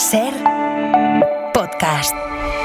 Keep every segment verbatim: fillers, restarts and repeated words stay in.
Ser podcast.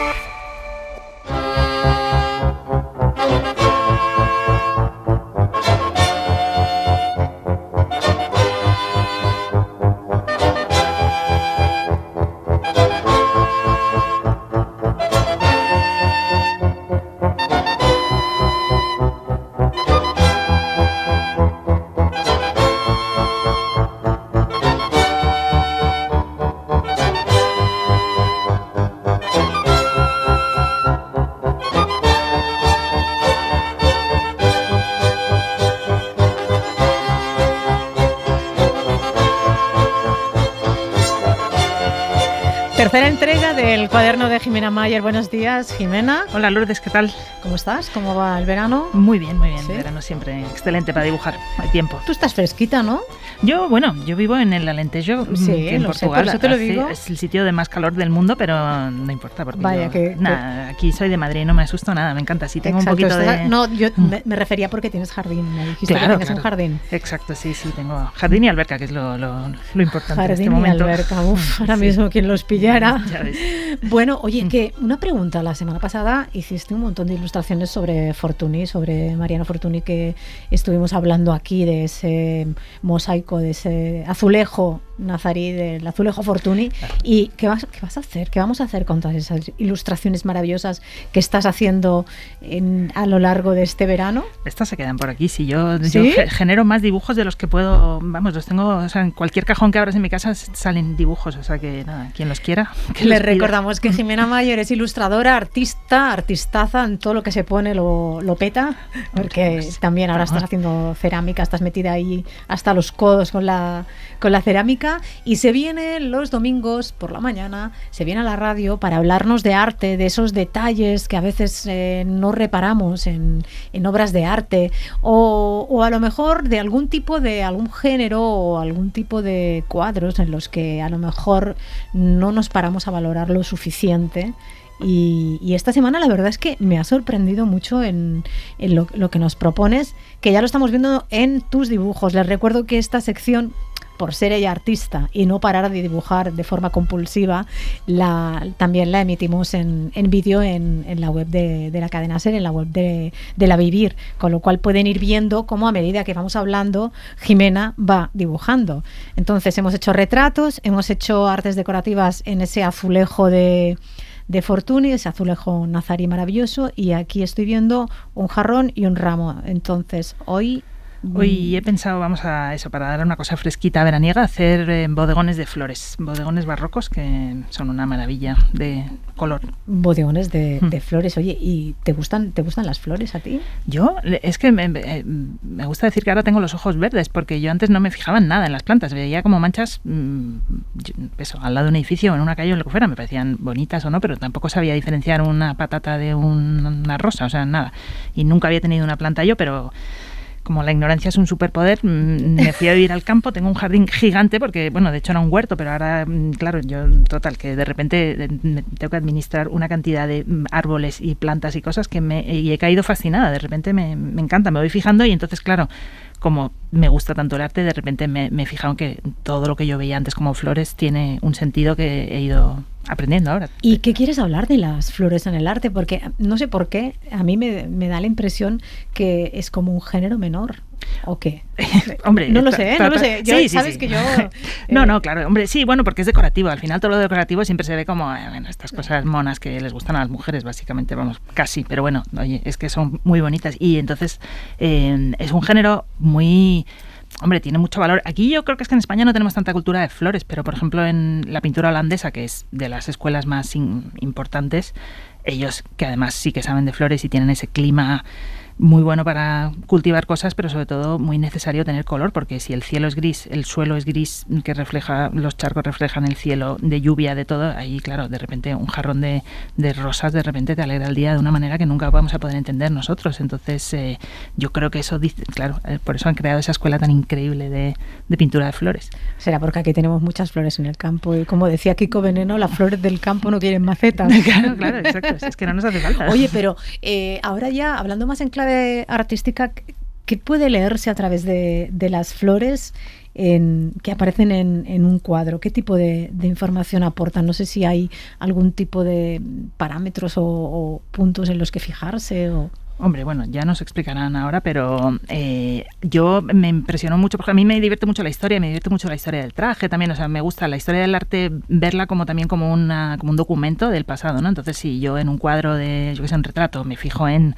Tercera entrega del cuaderno de Jimena Mayer. Buenos días, Jimena. Hola, Lourdes, ¿qué tal? ¿Cómo estás? ¿Cómo va el verano? Muy bien, muy bien. ¿Sí? El verano siempre excelente para dibujar. Hay tiempo. Tú estás fresquita, ¿no? Yo, bueno, yo vivo en el Alentejo, Sí, que en lo sé, Portugal. por eso te lo hace- digo. Es el sitio de más calor del mundo, pero no importa porque Vaya, yo- que- nada, aquí soy de Madrid, no me asusto nada, me encanta. Sí, tengo Exacto, un poquito estás- de... No, yo Mm. me, me refería porque tienes jardín. Me dijiste Claro, que tienes claro. un jardín. Exacto, sí, sí, tengo jardín y alberca, que es lo, lo, lo importante en Jardín este momento. y alberca. Uf, ahora Sí. mismo quien los pillara. Ya ves. Bueno, oye, Mm. que una pregunta. La semana pasada hiciste un montón de ilustraciones sobre Fortuny, sobre Mariano Fortuny, que estuvimos hablando aquí de ese mosaico, de ese azulejo nazarí, del azulejo Fortuny. ¿Y qué vas, qué vas a hacer? ¿Qué vamos a hacer con todas esas ilustraciones maravillosas que estás haciendo en- a lo largo de este verano? Estas se quedan por aquí. Si yo, ¿Sí? yo ge- genero más dibujos de los que puedo, vamos, los tengo, o sea, en cualquier cajón que abras en mi casa s- salen dibujos, o sea que nada, quien los quiera. Que Les los pida. recordamos que Jimena Mayer es ilustradora, artista, artistaza, en todo lo que se pone lo, lo peta, porque Pues, también ahora vamos. estás haciendo cerámica, estás metida ahí hasta los codos con la, con la cerámica, y se viene los domingos por la mañana, se viene a la radio para hablarnos de arte, de esos detalles que a veces eh, no reparamos en, en obras de arte, o, o a lo mejor de algún tipo de algún género o algún tipo de cuadros en los que a lo mejor no nos paramos a valorar lo suficiente. Y, y esta semana la verdad es que me ha sorprendido mucho en, en lo, lo que nos propones, que ya lo estamos viendo en tus dibujos. Les recuerdo que esta sección, por ser ella artista y no parar de dibujar de forma compulsiva, la, también la emitimos en, en vídeo en, en la web de, de la cadena SER, en la web de, de La Vivir, con lo cual pueden ir viendo cómo a medida que vamos hablando, Jimena va dibujando. Entonces hemos hecho retratos, hemos hecho artes decorativas en ese azulejo de... de Fortuny, ese azulejo nazarí maravilloso, y aquí estoy viendo un jarrón y un ramo. Entonces, hoy... Hoy he pensado, vamos a eso, para dar una cosa fresquita veraniega, hacer eh, bodegones de flores, bodegones barrocos que son una maravilla de color. Bodegones de, Mm. de flores. Oye, ¿y te gustan, te gustan las flores a ti? Yo, le- es que me, me- me gusta decir que ahora tengo los ojos verdes, porque yo antes no me fijaba en nada en las plantas, veía como manchas, mmm, yo- eso, al lado de un edificio o en una calle o en lo que fuera, me parecían bonitas o no, pero tampoco sabía diferenciar una patata de un- una rosa, o sea, nada. Y nunca había tenido una planta yo, pero... Como la ignorancia es un superpoder, mm, me fui a vivir al campo, tengo un jardín gigante, porque, bueno, de hecho era un huerto, pero ahora, mm, claro, yo, total, que de repente eh, me tengo que administrar una cantidad de mm, árboles y plantas y cosas que me, y he caído fascinada, de repente me, me encanta, me voy fijando y entonces, claro, como me gusta tanto el arte, de repente me, me he fijado en que todo lo que yo veía antes como flores tiene un sentido que he ido aprendiendo ahora. ¿Y qué quieres hablar de las flores en el arte? Porque no sé por qué, a mí me, me da la impresión que es como un género menor. ¿O qué? Hombre, no lo ta- sé, ¿eh? ta- no lo ta- sé. Yo, sí, sí, sabes sí. que yo... No, eh, no, claro, hombre, sí, bueno, porque es decorativo. Al final todo lo decorativo siempre se ve como, eh, bueno, estas cosas monas que les gustan a las mujeres, básicamente, vamos, casi. Pero bueno, oye, es que son muy bonitas. Y entonces eh, es un género muy... Hombre, tiene mucho valor. Aquí yo creo que es que en España no tenemos tanta cultura de flores, pero por ejemplo en la pintura holandesa, que es de las escuelas más in- importantes, ellos que además sí que saben de flores y tienen ese clima muy bueno para cultivar cosas, pero sobre todo muy necesario tener color, porque si el cielo es gris, el suelo es gris, que refleja, los charcos reflejan el cielo de lluvia, de todo, ahí claro, de repente un jarrón de, de rosas de repente te alegra el día de una manera que nunca vamos a poder entender nosotros. Entonces eh, yo creo que eso dice, claro, eh, por eso han creado esa escuela tan increíble de, de pintura de flores. Será porque aquí tenemos muchas flores en el campo y como decía Kiko Veneno, las flores del campo no quieren macetas. Claro, claro, exacto, es que no nos hace falta. Oye, pero eh, ahora ya, hablando más en clave artística, ¿qué puede leerse a través de, de las flores en, que aparecen en, en un cuadro. ¿Qué tipo de, de información aportan? No sé si hay algún tipo de parámetros o, o puntos en los que fijarse o... Hombre, bueno, ya nos explicarán ahora, pero eh, yo me impresionó mucho, porque a mí me divierte mucho la historia, me divierte mucho la historia del traje también, o sea, me gusta la historia del arte, verla como también como, una, como un documento del pasado, ¿no? Entonces, si yo en un cuadro de, yo que sé, un retrato, me fijo en...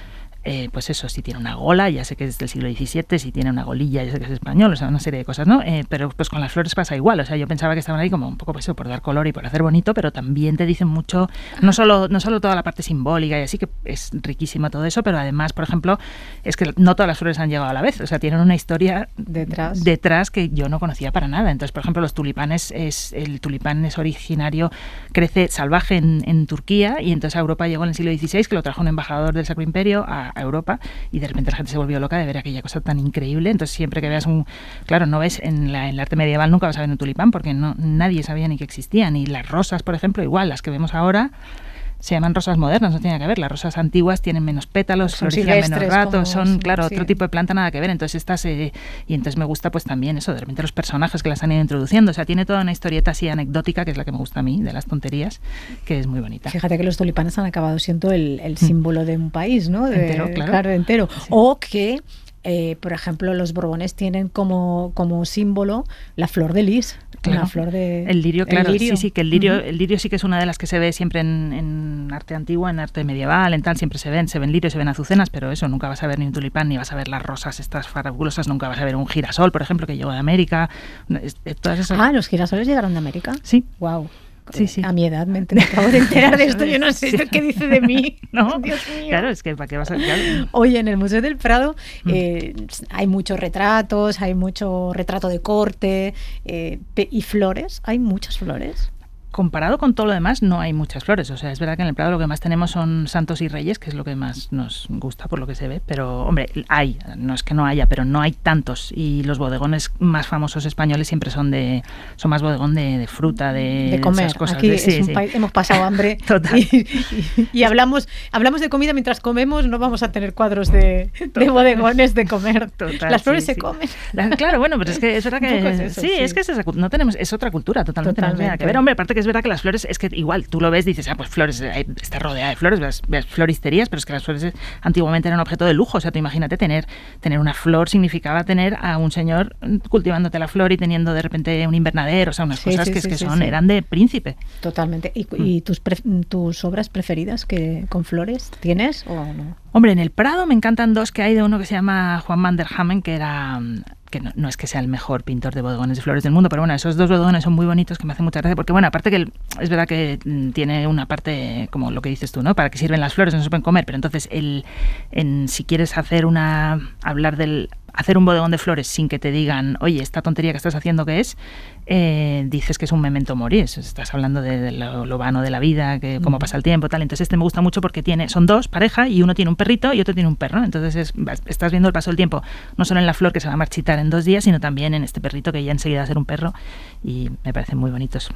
Eh, pues eso, si tiene una gola, ya sé que es del siglo diecisiete, si tiene una golilla, ya sé que es español, o sea, una serie de cosas, ¿no? Eh, pero pues con las flores pasa igual, o sea, yo pensaba que estaban ahí como un poco pues eso, por dar color y por hacer bonito, pero también te dicen mucho, no solo, no solo toda la parte simbólica y así, que es riquísima todo eso, pero además, por ejemplo, es que no todas las flores han llegado a la vez, o sea, tienen una historia detrás, detrás que yo no conocía para nada. Entonces, por ejemplo, los tulipanes, es el tulipán es originario, crece salvaje en, en Turquía, y entonces a Europa llegó en el siglo dieciséis, que lo trajo un embajador del Sacro Imperio a a Europa, y de repente la gente se volvió loca de ver aquella cosa tan increíble. Entonces siempre que veas un... Claro, no ves en, la, en el arte medieval, nunca vas a ver un tulipán, porque no, nadie sabía ni que existían. Y las rosas, por ejemplo, igual, las que vemos ahora se llaman rosas modernas, no tiene que ver. Las rosas antiguas tienen menos pétalos, florecían menos rato, son, claro, sí, otro tipo de planta, nada que ver. Entonces estas, eh, y entonces me gusta pues también eso, de repente los personajes que las han ido introduciendo. O sea, tiene toda una historieta así anecdótica, que es la que me gusta a mí, de las tonterías, que es muy bonita. Fíjate que los tulipanes han acabado siendo el, el símbolo de un país, ¿no? De, entero, claro. Claro, entero. Sí. O que... Eh, por ejemplo, los Borbones tienen como, como símbolo la flor de lis. Claro. La flor de... El lirio, claro. El lirio. Sí, sí, que el lirio, uh-huh. el lirio sí que es una de las que se ve siempre en, en arte antiguo, en arte medieval, en tal, siempre se ven, se ven lirios, se ven azucenas, pero eso, nunca vas a ver ni un tulipán, ni vas a ver las rosas estas fabulosas, nunca vas a ver un girasol, por ejemplo, que llegó de América. Todas esas... Ah, ¿los girasoles llegaron de América? Sí. Wow. Sí, sí. A mi edad me, me acabo de enterar de esto, yo no sé sí. qué dice de mí. No, Dios mío. Claro, es que ¿para qué vas a...? Claro. Oye, en el Museo del Prado mm. eh, hay muchos retratos, hay mucho retrato de corte eh, y flores, hay muchas flores. Comparado con todo lo demás, no hay muchas flores. O sea, es verdad que en el Prado lo que más tenemos son santos y reyes, que es lo que más nos gusta por lo que se ve. Pero, hombre, hay, no es que no haya, pero no hay tantos. Y los bodegones más famosos españoles siempre son de son más bodegón de, de fruta, de, de comer. Esas cosas. Aquí de, es sí, un sí. país, hemos pasado hambre. Total. Y, y, y hablamos, hablamos de comida mientras comemos, no vamos a tener cuadros de, de bodegones de comer. Total, Las flores sí, se sí. comen. La, claro, bueno, pero es que es verdad que... Es eso, sí, sí, es que es, esa, no tenemos, es otra cultura, totalmente. totalmente. No tiene nada que ver. Hombre, aparte que es verdad que las flores... Es que igual, tú lo ves, dices, ah, pues flores, está rodeada de flores, ves, ves floristerías, pero es que las flores antiguamente eran objeto de lujo. O sea, tú imagínate tener, tener una flor significaba tener a un señor cultivándote la flor y teniendo de repente un invernadero, o sea, unas sí, cosas sí, que, sí, es que sí, son, sí. eran de príncipe. Totalmente. ¿Y, mm. y tus, pre, tus obras preferidas que con flores tienes o no? Hombre, en el Prado me encantan dos que hay, de uno que se llama Juan van der Hamen, que era... que no, no es que sea el mejor pintor de bodegones de flores del mundo, pero bueno, esos dos bodegones son muy bonitos, que me hacen mucha gracia, porque bueno, aparte que el, es verdad que tiene una parte, como lo que dices tú, ¿no? Para qué sirven las flores, no se pueden comer, pero entonces el, en, si quieres hacer una, hablar del, hacer un bodegón de flores sin que te digan, oye, esta tontería que estás haciendo, ¿qué es? Eh, dices que es un memento mori, estás hablando de, de lo, lo vano de la vida, que cómo pasa el tiempo, tal. Entonces este me gusta mucho porque tiene, son dos, pareja, y uno tiene un perrito y otro tiene un perro. Entonces es, estás viendo el paso del tiempo, no solo en la flor que se va a marchitar en dos días, sino también en este perrito que ya enseguida va a ser un perro, y me parecen muy bonitos.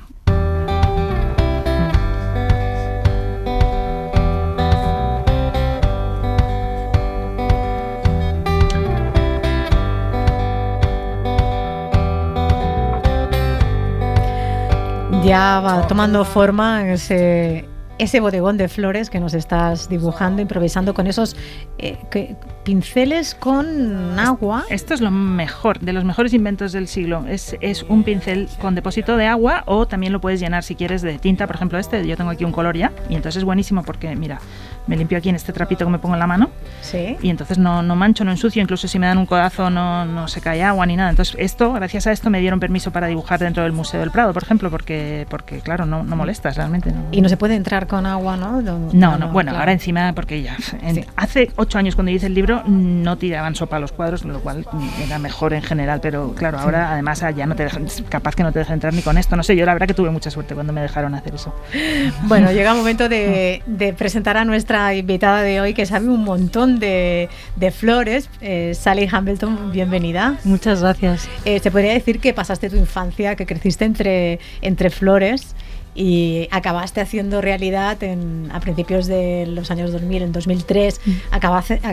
Ya va tomando forma ese, ese bodegón de flores que nos estás dibujando, improvisando con esos eh, que, pinceles con agua. Esto es lo mejor, de los mejores inventos del siglo. Es, es un pincel con depósito de agua, o también lo puedes llenar si quieres de tinta. Por ejemplo, este, yo tengo aquí un color ya, y entonces es buenísimo porque, mira, me limpio aquí en este trapito que me pongo en la mano, sí. Y entonces no, no mancho, no ensucio, incluso si me dan un codazo no, no se cae agua ni nada. Entonces esto, gracias a esto me dieron permiso para dibujar dentro del Museo del Prado, por ejemplo, porque, porque claro, no, no molestas realmente. No. Y no se puede entrar con agua, ¿no? No, no, no, no bueno, claro. Ahora encima, porque ya, en, sí. Hace ocho años cuando hice el libro no tiraban sopa a los cuadros, lo cual era mejor en general, pero claro, ahora sí. Además ya no te dejan, capaz que no te dejan entrar ni con esto, no sé, yo la verdad que tuve mucha suerte cuando me dejaron hacer eso. Bueno, llega el momento de, de presentar a nuestra invitada de hoy, que sabe un montón de, de flores. eh, Sally Hambleton, bienvenida. Muchas gracias. Eh, se podría decir que pasaste tu infancia, que creciste entre, entre flores y acabaste haciendo realidad en, a principios de los años dos mil, en dos mil tres, mm. acabaste, acabaste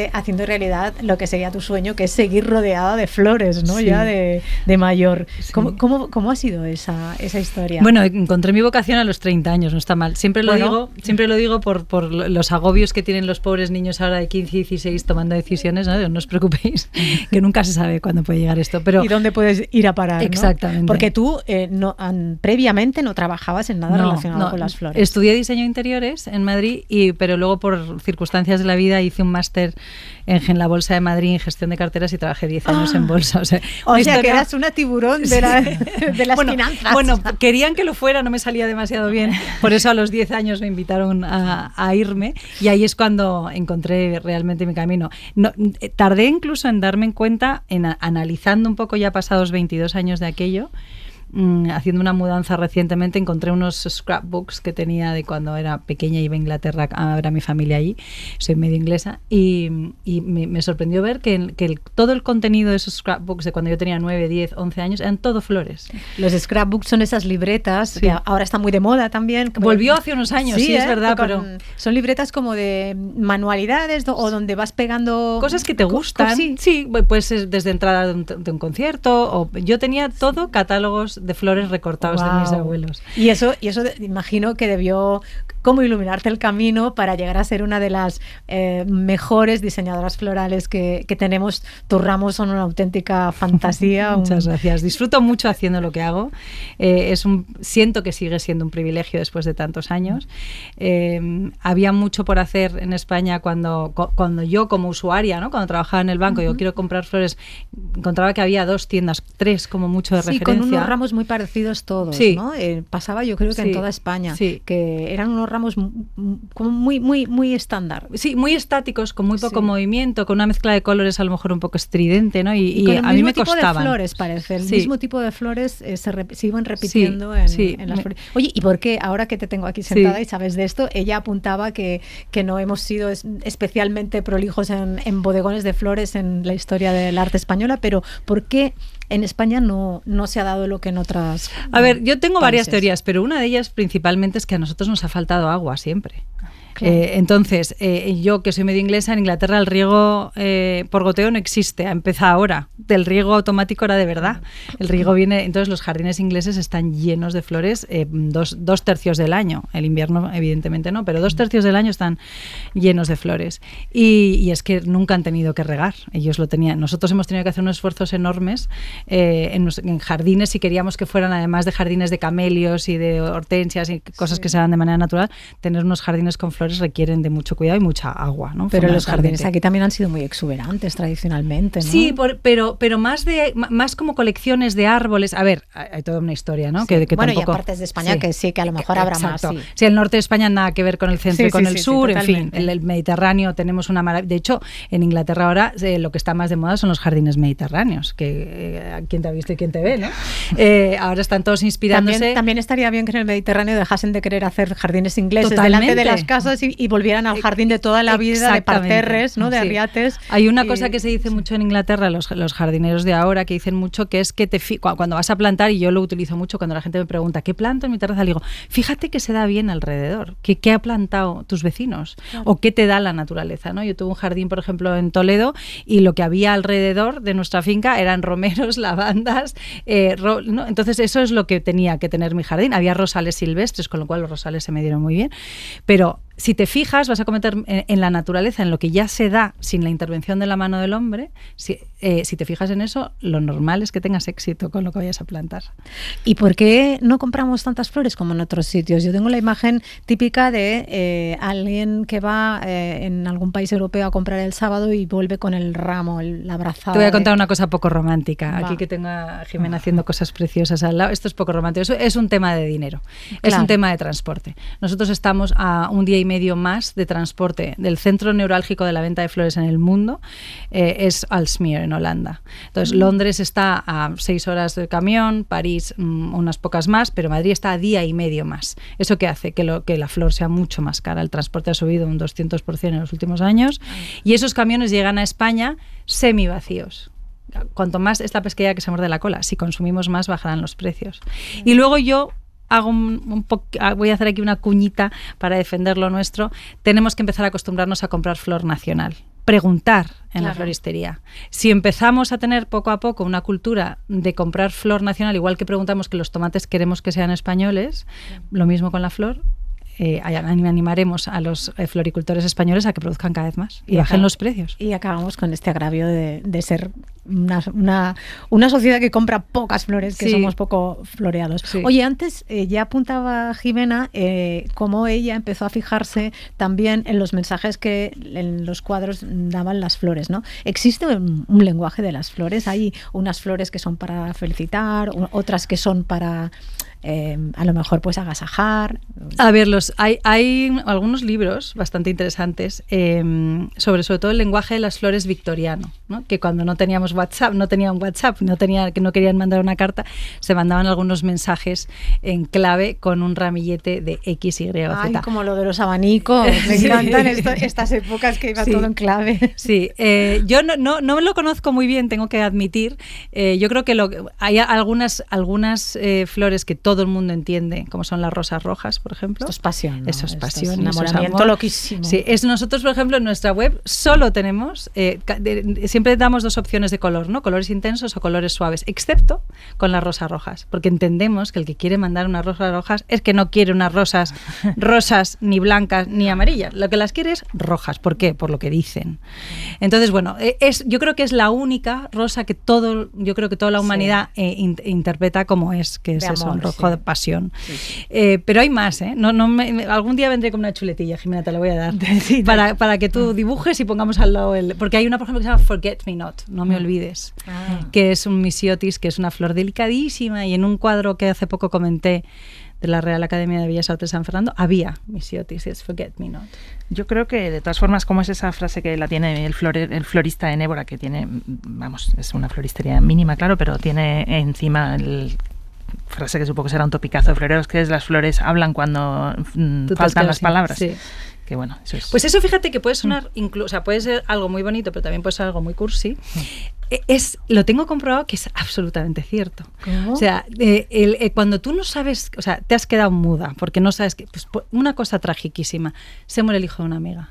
eh, haciendo realidad lo que sería tu sueño, que es seguir rodeada de flores, ¿no? Sí. Ya de, de mayor. Sí. ¿Cómo, cómo, ¿Cómo ha sido esa, esa historia? Bueno, encontré mi vocación a los treinta años, no está mal. Siempre lo Bueno. digo, siempre lo digo por, por los agobios que tienen los pobres niños ahora de quince, dieciséis tomando decisiones, ¿no? No os preocupéis, que nunca se sabe cuándo puede llegar esto. Pero ¿y dónde puedes ir a parar? Exactamente. ¿no? Porque tú eh, no, an, previamente no trabajabas en nada no, relacionado no, con las flores. Estudié diseño de interiores en Madrid, y, pero luego por circunstancias de la vida hice un máster en, en la Bolsa de Madrid en gestión de carteras y trabajé diez años Ah. en bolsa. O sea, o una sea, que historia- eras una tiburón de, la, de las bueno, finanzas. Bueno, querían que lo fuera, no me salía demasiado bien. Por eso a los diez años me invitaron a, a irme, y ahí es cuando encontré realmente mi camino. No, tardé incluso en darme cuenta, en a, analizando un poco ya pasados veintidós años de aquello. Mm, haciendo una mudanza recientemente, encontré unos scrapbooks que tenía de cuando era pequeña y iba a Inglaterra a ver a mi familia allí, soy medio inglesa, y, y me, me sorprendió ver que, el, que el, todo el contenido de esos scrapbooks de cuando yo tenía nueve, diez, once años eran todo flores. Los scrapbooks son esas libretas, Sí. que ahora está muy de moda también. Volvió hace unos años, sí, es ¿eh? verdad, Con- pero son libretas como de manualidades do- o donde vas pegando cosas que te co- gustan. co- sí. Sí, pues desde entrada de un, de un concierto, o yo tenía todo catálogos de flores recortados de mis Guau. abuelos. Y eso, y eso de- imagino que debió como iluminarte el camino para llegar a ser una de las eh, mejores diseñadoras florales que, que tenemos. Tus ramos son una auténtica fantasía. Muchas un- gracias. Disfruto mucho haciendo lo que hago. Eh, es un, siento que sigue siendo un privilegio después de tantos años. Eh, había mucho por hacer en España cuando, cu- cuando yo como usuaria, ¿no? Cuando trabajaba en el banco, uh-huh. yo quiero comprar flores, encontraba que había dos tiendas, tres como mucho de sí, referencia. con unos ramos muy parecidos todos, Sí. ¿no? Eh, pasaba yo creo que Sí. en toda España, Sí. que eran unos ramos m- m- como muy, muy, muy estándar. Sí, muy estáticos, con muy poco Sí. movimiento, con una mezcla de colores a lo mejor un poco estridente, ¿no? Y, Y, y con el a mismo mí me tipo costaban. de flores, parece. El Sí. mismo tipo de flores eh, se, rep- se iban repitiendo Sí, en, sí. en las Me- flores. Oye, ¿y por qué? Ahora que te tengo aquí sentada Sí. y sabes de esto, ella apuntaba que, que no hemos sido es- especialmente prolijos en, en bodegones de flores en la historia del arte española, pero ¿por qué en España no, no se ha dado lo que en otras A ver, yo tengo varias países? teorías, pero una de ellas principalmente es que a nosotros nos ha faltado agua siempre. Claro. Eh, entonces, eh, yo que soy medio inglesa, en Inglaterra el riego eh, por goteo no existe, empieza ahora. Del riego automático era de verdad. El riego viene, entonces los jardines ingleses están llenos de flores eh, dos, dos tercios del año. El invierno evidentemente no, pero dos tercios del año están llenos de flores. Y, y es que nunca han tenido que regar. Ellos lo tenían. Nosotros hemos tenido que hacer unos esfuerzos enormes eh, en, nos- en jardines, si queríamos que fueran, además de jardines de camelios y de hortensias y cosas Sí. que se dan de manera natural, tener unos jardines con flores requieren de mucho cuidado y mucha agua, ¿no? Pero los jardines Fundamentalmente. aquí también han sido muy exuberantes tradicionalmente, ¿no? Sí, por- pero, pero más de m- más como colecciones de árboles. A ver, hay hay toda una historia, ¿no? Sí. Que, que Bueno, tampoco, y aparte de España, que sí, que a lo mejor habrá más, Exacto. sí. Sí, el norte de España nada que ver con el centro Sí, y con sí, el sí, sí, sur, en fin, totalmente. el, el Mediterráneo tenemos una maravilla. De hecho, en Inglaterra ahora eh, lo que está más de moda son los jardines mediterráneos, que eh, quién te ha visto y quién te ve, ¿no? Eh, ahora están todos inspirándose. También, también estaría bien que en el Mediterráneo dejasen de querer hacer jardines ingleses Totalmente. delante de las casas y, y volvieran al jardín de toda la vida, de Exactamente. parterres, ¿no? De Sí. arriates. Hay una Y- cosa que se dice mucho en Inglaterra, los, los jardineros de ahora, que dicen mucho, que es que te fi- cu- cuando vas a plantar, y yo lo utilizo mucho cuando la gente me pregunta, ¿qué planto en mi terraza? Le digo, fíjate que se da bien alrededor, que qué ha plantado tus vecinos, Claro. o qué te da la naturaleza, ¿no? Yo tuve un jardín, por ejemplo, en Toledo, y lo que había alrededor de nuestra finca eran romeros, lavandas, eh, ro- ¿no? Entonces eso es lo que tenía que tener mi jardín. Había rosales silvestres, con lo cual los rosales se me dieron muy bien, pero si te fijas, vas a cometer en, en la naturaleza, en lo que ya se da sin la intervención de la mano del hombre. Si, eh, si te fijas en eso, lo normal es que tengas éxito con lo que vayas a plantar. ¿Y por qué no compramos tantas flores como en otros sitios? Yo tengo la imagen típica de eh, alguien que va eh, en algún país europeo a comprar el sábado y vuelve con el ramo, el, la abrazada. Te voy a de- contar una cosa poco romántica. Va. Aquí que tengo a Jimena haciendo cosas preciosas al lado. Esto es poco romántico. Eso es un tema de dinero. Es Claro. un tema de transporte. Nosotros estamos a un día y medio más de transporte del centro neurálgico de la venta de flores en el mundo. Eh, es Aalsmeer, en Holanda. Entonces, Mm. Londres está a seis horas de camión, París mm, unas pocas más, pero Madrid está a día y medio más. ¿Eso qué hace? Que, lo, que la flor sea mucho más cara. El transporte ha subido un doscientos por ciento en los últimos años y esos camiones llegan a España semi vacíos. Cuanto más es la pesquería que se muerde la cola, si consumimos más bajarán los precios. Y luego yo hago un, un po- voy a hacer aquí una cuñita para defender lo nuestro. Tenemos que empezar a acostumbrarnos a comprar flor nacional. preguntar en Claro. la floristería. Si empezamos a tener poco a poco una cultura de comprar flor nacional, igual que preguntamos que los tomates queremos que sean españoles, lo mismo con la flor, eh, animaremos a los eh, floricultores españoles a que produzcan cada vez más y, y bajen acá, los precios. Y acabamos con este agravio de, de ser una, una, una sociedad que compra pocas flores, que sí. somos poco floreados. Sí. Oye, antes eh, ya apuntaba Jimena eh, cómo ella empezó a fijarse también en los mensajes que en los cuadros daban las flores, ¿no? Existe un, un lenguaje de las flores. Hay unas flores que son para felicitar, otras que son para... Eh, a lo mejor pues agasajar. A ver, los, hay, hay algunos libros bastante interesantes eh, sobre sobre todo el lenguaje de las flores victoriano, ¿no? Que cuando no teníamos WhatsApp, no tenían WhatsApp, no tenía, que no querían mandar una carta, se mandaban algunos mensajes en clave con un ramillete de X, Y o Z. Ay, como lo de los abanicos, me sí. encantan esto, estas épocas que iba sí. todo en clave. Sí, eh, yo no, no, no lo conozco muy bien, tengo que admitir. Eh, yo creo que lo, hay algunas, algunas eh, flores que todo todo el mundo entiende, como son las rosas rojas, por ejemplo. Esto es pasión, ¿no? Eso es pasión. Esto es enamoramiento eso es loquísimo. Sí, es nosotros, por ejemplo, en nuestra web solo tenemos, eh, de, de, siempre damos dos opciones de color, ¿no? Colores intensos o colores suaves, excepto con las rosas rojas, porque entendemos que el que quiere mandar unas rosas rojas es que no quiere unas rosas rosas ni blancas ni amarillas, lo que las quiere es rojas. ¿Por qué? Por lo que dicen. Entonces, bueno, es, yo creo que es la única rosa que todo, yo creo que toda la humanidad sí. eh, in, interpreta como es, que es eso, un rojo sí. de pasión. Sí, sí. Eh, pero hay más, ¿eh? No, no me, me, algún día vendré con una chuletilla, Jimena, te la voy a dar, sí, para, para que tú dibujes y pongamos al lado el... Porque hay una, por ejemplo, que se llama Forget Me Not, no me olvides, ah. que es un misiotis, que es una flor delicadísima, y en un cuadro que hace poco comenté de la Real Academia de Bellas Artes de San Fernando, había misiotis, es Forget Me Not. Yo creo que, de todas formas, como es esa frase que la tiene el, flore, el florista de Évora, que tiene, vamos, es una floristería mínima, claro, pero tiene encima el... frase que supongo que será un topicazo de floreros, que es: las flores hablan cuando mm, faltan las palabras. Sí. Que bueno, eso es... Pues eso, fíjate que puede sonar, mm. incluso, o sea, puede ser algo muy bonito, pero también puede ser algo muy cursi. Mm. Es, lo tengo comprobado que es absolutamente cierto. ¿Cómo? O sea, eh, el, eh, cuando tú no sabes, o sea, te has quedado muda porque no sabes que, pues, una cosa tragiquísima, se muere el hijo de una amiga.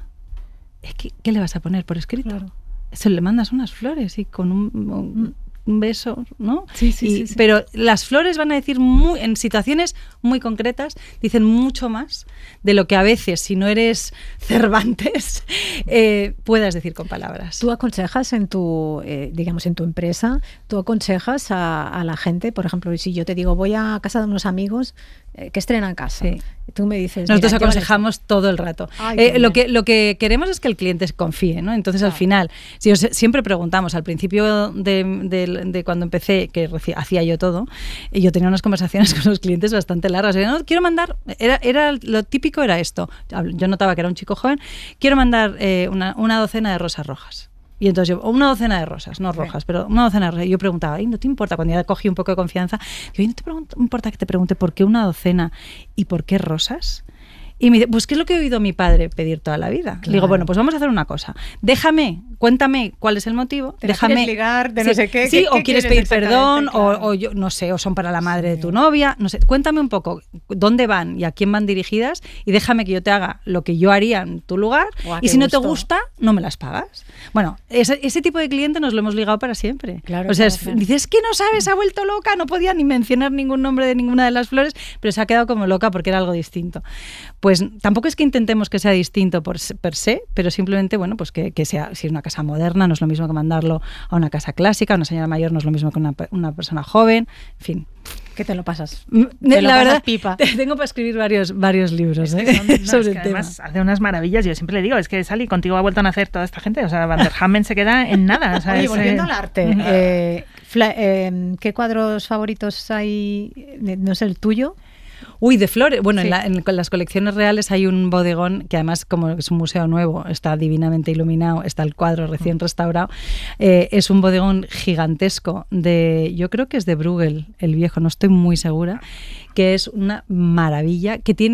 Es que, ¿qué le vas a poner por escrito? Claro. Eso, le mandas unas flores y con un, un un beso, ¿no? Sí, sí, y, sí, sí. Pero las flores van a decir, muy, en situaciones muy concretas, dicen mucho más de lo que a veces, si no eres Cervantes, eh, puedas decir con palabras. ¿Tú aconsejas en tu, eh, digamos, en tu empresa, tú aconsejas a, a la gente, por ejemplo, si yo te digo, voy a casa de unos amigos eh, que estrenan casa, sí. tú me dices... Nosotros aconsejamos todo el rato. Ay, eh, lo, que, lo que queremos es que el cliente confíe, ¿no? Entonces, claro. al final, si os, siempre preguntamos, al principio de, de de cuando empecé, que hacía yo todo, y yo tenía unas conversaciones con los clientes bastante largas. Yo, no, quiero mandar, era, era lo típico era esto. Yo notaba que era un chico joven, quiero mandar eh, una, una docena de rosas rojas. Y entonces yo, una docena de rosas, no rojas, sí. pero una docena de rosas. Y yo preguntaba, ¿no te importa? Cuando ya cogí un poco de confianza, digo, ¿no te pregunto, importa que te pregunte por qué una docena y por qué rosas? Y me dice, pues ¿qué es lo que he oído a mi padre pedir toda la vida? Claro. Le digo, bueno, pues vamos a hacer una cosa. Déjame, cuéntame cuál es el motivo. ¿Te déjame quieres ligar de no sí, sé qué? Sí, ¿qué, o qué quieres pedir perdón, claro. o, o yo no sé, o son para la madre sí. de tu novia, no sé. Cuéntame un poco dónde van y a quién van dirigidas y déjame que yo te haga lo que yo haría en tu lugar. Uah, y si gusto. no te gusta, no me las pagas. Bueno, ese, ese tipo de cliente nos lo hemos ligado para siempre. Claro, o sea, claro, es, claro. dices, es que no sabes, ha vuelto loca, no podía ni mencionar ningún nombre de ninguna de las flores, pero se ha quedado como loca porque era algo distinto. Pues tampoco es que intentemos que sea distinto por per se, pero simplemente, bueno, pues que, que sea, si es una casa moderna, no es lo mismo que mandarlo a una casa clásica, a una señora mayor no es lo mismo que una, una persona joven, en fin. ¿Qué te lo pasas? Te te lo la pasas verdad, pipa. Tengo para escribir varios, varios libros es ¿eh? son, no, sobre es el que tema. Además hace unas maravillas, yo siempre le digo, es que Sally, contigo ha vuelto a nacer toda esta gente, o sea, Van der Hamen se queda en nada. O sea, Oye, es, volviendo eh, al arte, eh, fla, eh, ¿qué cuadros favoritos hay? No sé, el tuyo. Uy, de flores. Bueno, sí. en, la, en las colecciones reales hay un bodegón que además, como es un museo nuevo, está divinamente iluminado, está el cuadro recién restaurado. Eh, es un bodegón gigantesco de, yo creo que es de Bruegel, el viejo, no estoy muy segura, que es una maravilla, que tiene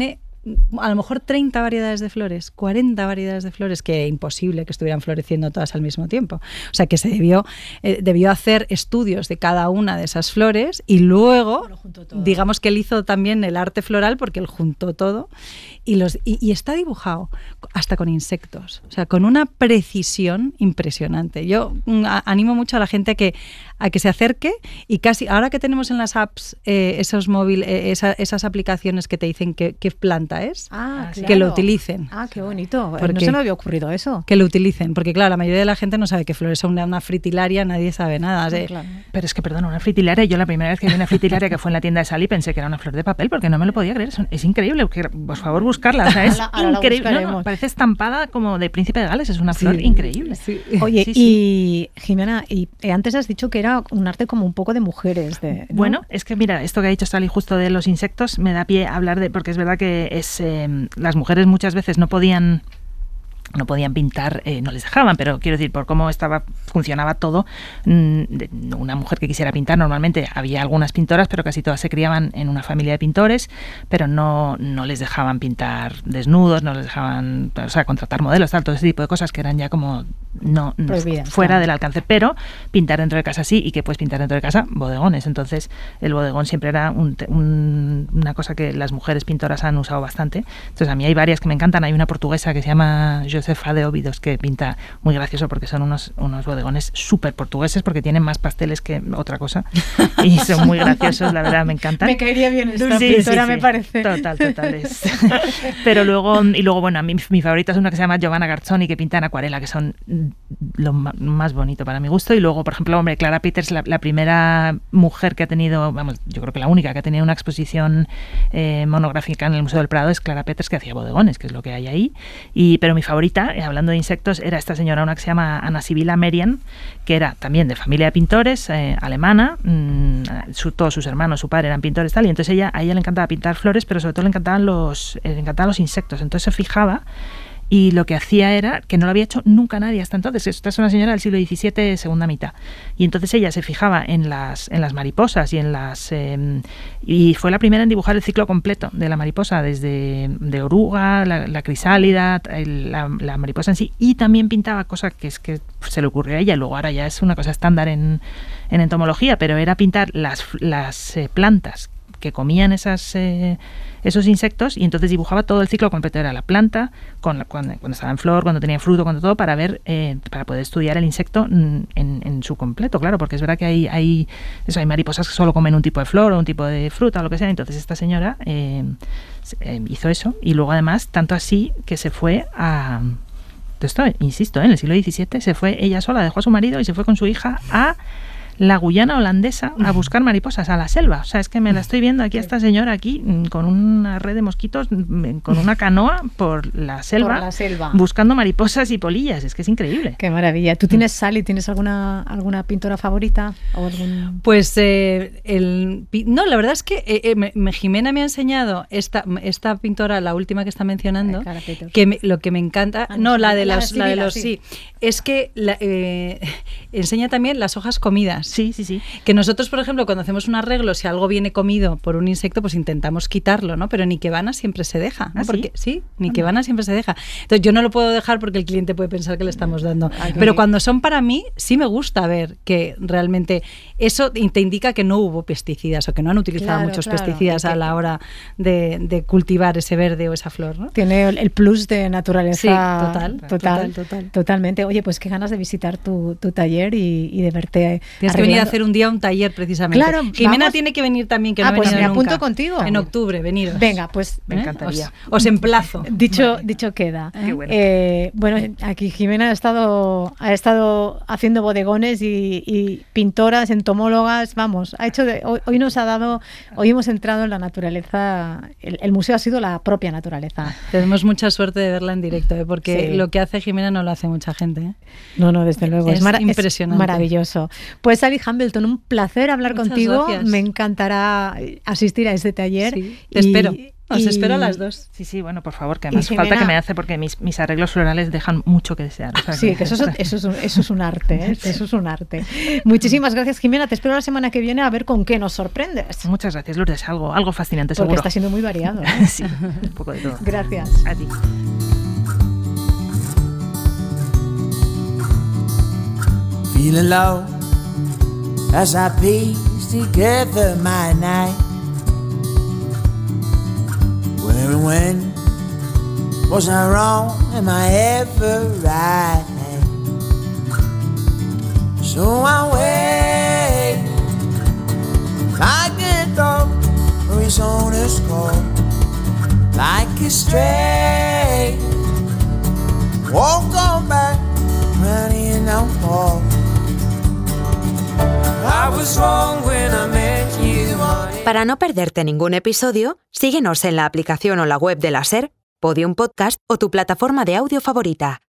a lo mejor treinta variedades de flores, cuarenta variedades de flores, que imposible que estuvieran floreciendo todas al mismo tiempo. O sea, que se debió, eh, debió hacer estudios de cada una de esas flores y luego, digamos que él hizo también el arte floral porque él juntó todo y, los, y, y está dibujado hasta con insectos, o sea, con una precisión impresionante. Yo mm, a, animo mucho a la gente a que, a que se acerque y casi, ahora que tenemos en las apps eh, esos móviles, eh, esa, esas aplicaciones que te dicen qué, qué planta es, ah, que claro. lo utilicen. Ah, qué bonito. Porque, no se me había ocurrido eso. Que lo utilicen, porque claro, la mayoría de la gente no sabe qué flores son. Una, una fritilaria, nadie sabe nada. Ah, claro. Pero es que, perdona, una fritilaria, yo la primera vez que vi una fritilaria que fue en la tienda de Sally pensé que era una flor de papel porque no me lo podía creer. Es, es increíble, que, por favor, buscarla. O sea, es ahora, ahora increíble. No, no, parece estampada como de Príncipe de Gales, es una flor sí, increíble. Sí. Oye, sí, y sí. Jimena, y antes has dicho que era un arte como un poco de mujeres. De, ¿no? Bueno, es que mira, esto que ha dicho Sally justo de los insectos me da pie a hablar de, porque es verdad que es eh, las mujeres muchas veces no podían no podían pintar, eh, no les dejaban, pero quiero decir, por cómo estaba funcionaba todo, mmm, de, una mujer que quisiera pintar, normalmente había algunas pintoras, pero casi todas se criaban en una familia de pintores, pero no, no les dejaban pintar desnudos, no les dejaban, o sea, contratar modelos, tal, todo ese tipo de cosas que eran ya como no prohibidas, fuera claro. del alcance, pero pintar dentro de casa sí, y que puedes pintar dentro de casa bodegones. Entonces el bodegón siempre era un, un, una cosa que las mujeres pintoras han usado bastante. Entonces a mí hay varias que me encantan, hay una portuguesa que se llama Josefa de Óbidos que pinta muy gracioso porque son unos, unos bodegones súper portugueses porque tienen más pasteles que otra cosa y son muy graciosos, la verdad, me encantan. Me caería bien esta sí, pintora, sí, sí. me parece. Total, total. Es. Pero luego, y luego, bueno, a mí mi favorita es una que se llama Giovanna Garzoni que pinta en acuarela, que son lo más bonito para mi gusto. Y luego, por ejemplo, hombre, Clara Peters, la, la primera mujer que ha tenido, vamos, yo creo que la única que ha tenido una exposición eh, monográfica en el Museo del Prado es Clara Peters, que hacía bodegones, que es lo que hay ahí. Y, pero mi favorita, eh, hablando de insectos, era esta señora, una que se llama Ana Sibila Merian, que era también de familia de pintores, eh, alemana, mmm, su, todos sus hermanos, su padre eran pintores, tal, y entonces ella, a ella le encantaba pintar flores, pero sobre todo le encantaban los, eh, le encantaban los insectos. Entonces se fijaba y lo que hacía era, que no lo había hecho nunca nadie hasta entonces, esta es una señora del siglo diecisiete, segunda mitad, y entonces ella se fijaba en las, en las mariposas y en las eh, y fue la primera en dibujar el ciclo completo de la mariposa, desde de oruga, la, la crisálida, el, la, la mariposa en sí, y también pintaba cosas que es que se le ocurrió a ella, luego ahora ya es una cosa estándar en, en entomología, pero era pintar las, las eh, plantas que comían esas eh, esos insectos, y entonces dibujaba todo el ciclo completo, era la planta con la, cuando, cuando estaba en flor, cuando tenía fruto, cuando todo, para ver eh, para poder estudiar el insecto en, en su completo, claro, porque es verdad que hay hay eso, hay mariposas que solo comen un tipo de flor o un tipo de fruta o lo que sea. Entonces esta señora eh, eh, hizo eso, y luego además tanto así que se fue a esto, insisto, ¿eh? en el siglo diecisiete se fue ella sola, dejó a su marido y se fue con su hija a la Guyana holandesa a buscar mariposas, a la selva. O sea, es que me la estoy viendo aquí a esta señora aquí con una red de mosquitos, con una canoa por la selva, por la selva, buscando mariposas y polillas. Es que es increíble. Qué maravilla. ¿Tú tienes, Sally, tienes alguna alguna pintora favorita? ¿O algún... Pues eh, el, no, la verdad es que eh, me, me, Jimena me ha enseñado esta, esta pintora, la última que está mencionando, que me, lo que me encanta, ah, no, no, la de la los, de la de los sí. sí, es que la, eh, enseña también las hojas comidas. Sí, sí, sí. Que nosotros, por ejemplo, cuando hacemos un arreglo, si algo viene comido por un insecto, pues intentamos quitarlo, ¿no? Pero Nikebana siempre se deja, ¿no? ¿Ah, porque sí? sí, Nikebana siempre se deja. Entonces yo no lo puedo dejar porque el cliente puede pensar que le estamos dando. Ay, pero cuando son para mí, sí me gusta ver que realmente eso te indica que no hubo pesticidas o que no han utilizado claro, muchos claro. pesticidas a la hora de, de cultivar ese verde o esa flor, ¿no? Tiene el plus de naturaleza. Sí, total, total, total, total. Totalmente. Oye, pues qué ganas de visitar tu, tu taller y, y de verte. Tienes que venir a hacer un día un taller precisamente. Claro, Jimena vamos. tiene que venir también, que ah, no pues venía me nunca. apunto contigo. En octubre, veniros. Venga, pues me ¿eh? encantaría. Os, os emplazo. Dicho, vale. dicho queda. Qué bueno. Eh, bueno, aquí Jimena ha estado, ha estado haciendo bodegones y, y pintoras, entomólogas, vamos, ha hecho de, hoy, hoy nos ha dado, hoy hemos entrado en la naturaleza, el, el museo ha sido la propia naturaleza. Tenemos mucha suerte de verla en directo, ¿eh? Porque sí. lo que hace Jimena no lo hace mucha gente, ¿eh? No, no, desde luego. Es, es, mara- impresionante. Es maravilloso. Pues Sally Hambleton, un placer hablar Muchas contigo. gracias. Me encantará asistir a este taller. Sí, te y, espero. Os Y- espero a las dos. Sí, sí, bueno, por favor, que Y además falta Jimena- que me hace porque mis, mis arreglos florales dejan mucho que desear. o sea Sí, que eso es, eso es un, eso es un arte, ¿eh? Eso es un arte. Muchísimas gracias, Jimena. Te espero la semana que viene a ver con qué nos sorprendes. Muchas gracias, Lourdes. Algo, algo fascinante, Porque seguro. está siendo muy variado, ¿eh? Sí, un poco de todo. Gracias. A ti. Feeling low as I piece together my night. Where and when was I wrong? Am I ever right? So I wait like a dog for his owner's call, like a stray. Won't go back, running no more. I was wrong when I met you. Para no perderte ningún episodio, síguenos en la aplicación o la web de la SER, Podium Podcast o tu plataforma de audio favorita.